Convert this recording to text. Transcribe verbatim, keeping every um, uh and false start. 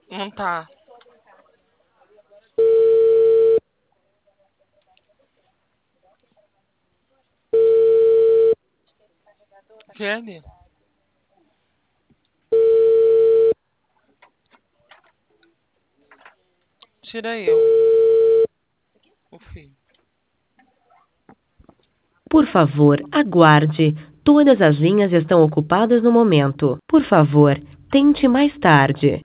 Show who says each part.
Speaker 1: Não tá. Kelly? Tira eu. O fio.
Speaker 2: Por favor, aguarde. Todas as linhas estão ocupadas no momento. Por favor, tente mais tarde.